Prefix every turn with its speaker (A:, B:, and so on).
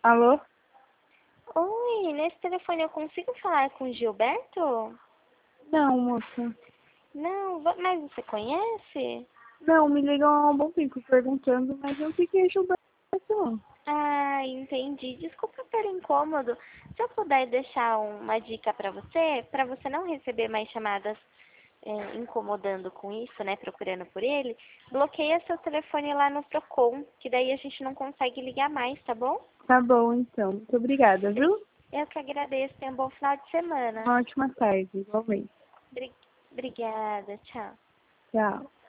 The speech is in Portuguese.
A: Alô?
B: Oi, nesse telefone eu consigo falar com o Gilberto?
A: Não, moça.
B: Não, mas você conhece?
A: Não, me ligam há um bom tempo perguntando, mas eu fiquei Gilberto, não.
B: Ah, entendi. Desculpa pelo incômodo. Se eu puder deixar uma dica para você não receber mais chamadas incomodando com isso, né, procurando por ele, bloqueia seu telefone lá no Procon, que daí a gente não consegue ligar mais, tá bom?
A: Tá bom, então. Muito obrigada, viu?
B: Eu que agradeço. Tenha um bom final de semana.
A: Uma ótima tarde, igualmente.
B: Obrigada, tchau.
A: Tchau.